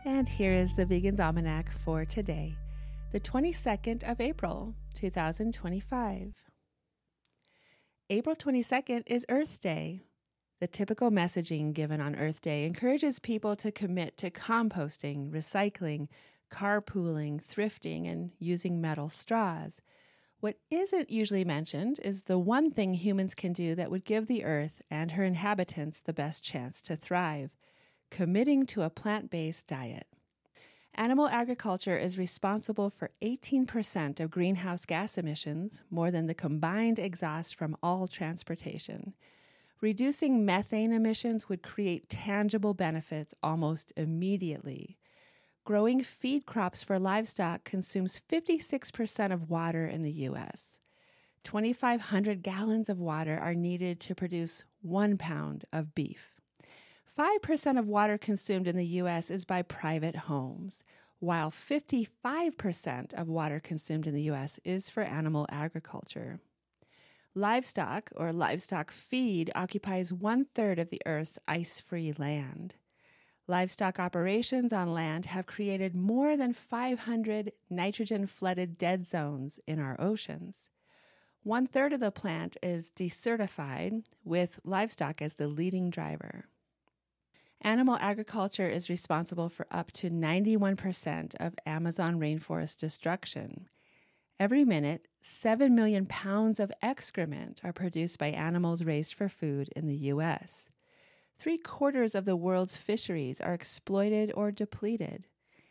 And here is the Vegan's Almanac for today, the 22nd of April, 2025. April 22nd is Earth Day. The typical messaging given on Earth Day encourages people to commit to composting, recycling, carpooling, thrifting, and using metal straws. What isn't usually mentioned is the one thing humans can do that would give the Earth and her inhabitants the best chance to thrive: committing to a plant-based diet. Animal agriculture is responsible for 18% of greenhouse gas emissions, more than the combined exhaust from all transportation. Reducing methane emissions would create tangible benefits almost immediately. Growing feed crops for livestock consumes 56% of water in the U.S. 2,500 gallons of water are needed to produce 1 pound of beef. 5% of water consumed in the U.S. is by private homes, while 55% of water consumed in the U.S. is for animal agriculture. Livestock, or livestock feed, occupies 1/3 of the Earth's ice-free land. Livestock operations on land have created more than 500 nitrogen-flooded dead zones in our oceans. 1/3 of the plant is desertified, with livestock as the leading driver. Animal agriculture is responsible for up to 91% of Amazon rainforest destruction. Every minute, 7 million pounds of excrement are produced by animals raised for food in the U.S. 3/4 of the world's fisheries are exploited or depleted.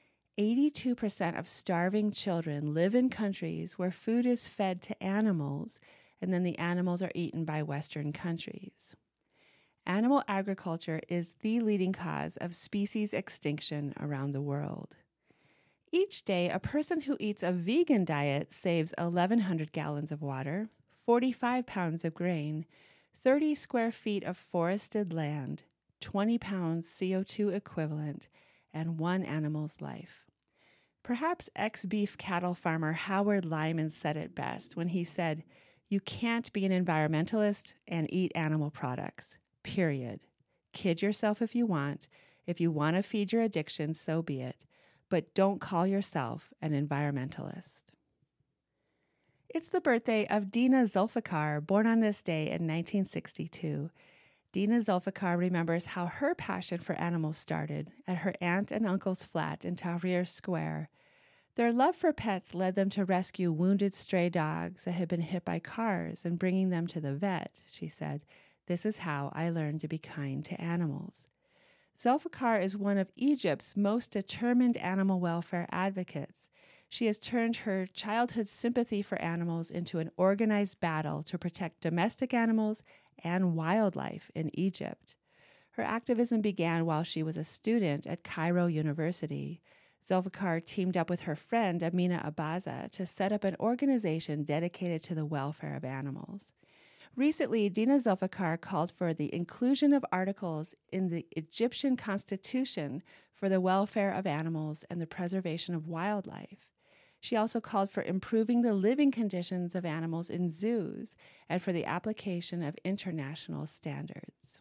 82% of starving children live in countries where food is fed to animals, and then the animals are eaten by Western countries. Animal agriculture is the leading cause of species extinction around the world. Each day, a person who eats a vegan diet saves 1,100 gallons of water, 45 pounds of grain, 30 square feet of forested land, 20 pounds CO2 equivalent, and one animal's life. Perhaps ex-beef cattle farmer Howard Lyman said it best when he said, "You can't be an environmentalist and eat animal products. Period. Kid yourself if you want. If you want to feed your addiction, so be it. But don't call yourself an environmentalist." It's the birthday of Dina Zulfikar, born on this day in 1962. Dina Zulfikar remembers how her passion for animals started at her aunt and uncle's flat in Tahrir Square. Their love for pets led them to rescue wounded stray dogs that had been hit by cars and bringing them to the vet, she said. "This is how I learned to be kind to animals." Zulfikar is one of Egypt's most determined animal welfare advocates. She has turned her childhood sympathy for animals into an organized battle to protect domestic animals and wildlife in Egypt. Her activism began while she was a student at Cairo University. Zulfikar teamed up with her friend Amina Abaza to set up an organization dedicated to the welfare of animals. Recently, Dina Zulfikar called for the inclusion of articles in the Egyptian constitution for the welfare of animals and the preservation of wildlife. She also called for improving the living conditions of animals in zoos and for the application of international standards.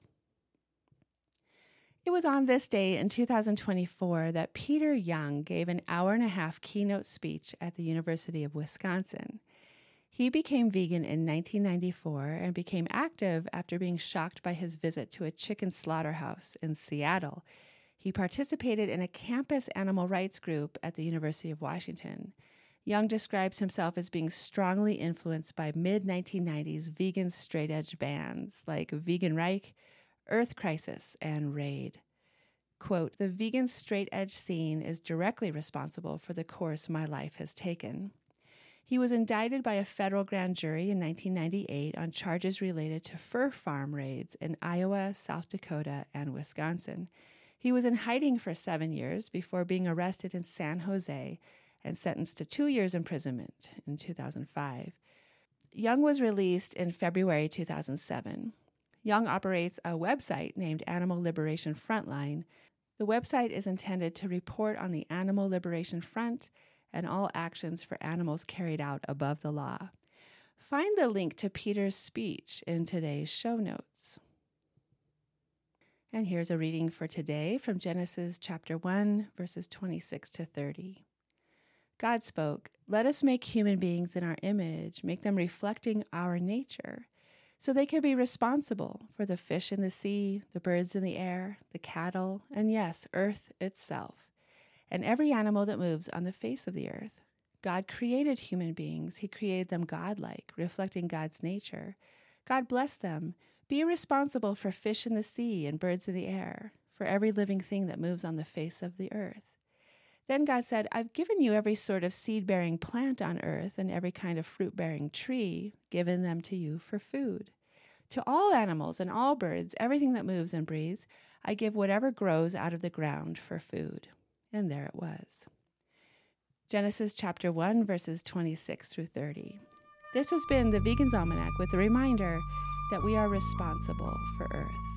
It was on this day in 2024 that Peter Young gave an hour-and-a-half keynote speech at the University of Wisconsin. He became vegan in 1994 and became active after being shocked by his visit to a chicken slaughterhouse in Seattle. He participated in a campus animal rights group at the University of Washington. Young describes himself as being strongly influenced by mid-1990s vegan straight-edge bands like Vegan Reich, Earth Crisis, and Raid. Quote, "The vegan straight-edge scene is directly responsible for the course my life has taken." He was indicted by a federal grand jury in 1998 on charges related to fur farm raids in Iowa, South Dakota, and Wisconsin. He was in hiding for 7 years before being arrested in San Jose and sentenced to 2 years imprisonment in 2005. Young was released in February 2007. Young operates a website named Animal Liberation Frontline. The website is intended to report on the Animal Liberation Front and all actions for animals carried out above the law. Find the link to Peter's speech in today's show notes. And here's a reading for today from Genesis chapter 1, verses 26 to 30. God spoke, "Let us make human beings in our image, make them reflecting our nature, so they can be responsible for the fish in the sea, the birds in the air, the cattle, and yes, earth itself, and every animal that moves on the face of the earth." God created human beings. He created them godlike, reflecting God's nature. God blessed them. Be responsible for fish in the sea and birds in the air, for every living thing that moves on the face of the earth. Then God said, "I've given you every sort of seed-bearing plant on earth and every kind of fruit-bearing tree, given them to you for food. To all animals and all birds, everything that moves and breathes, I give whatever grows out of the ground for food." And there it was. Genesis chapter 1, verses 26 through 30. This has been the Vegan's Almanac with a reminder that we are responsible for Earth.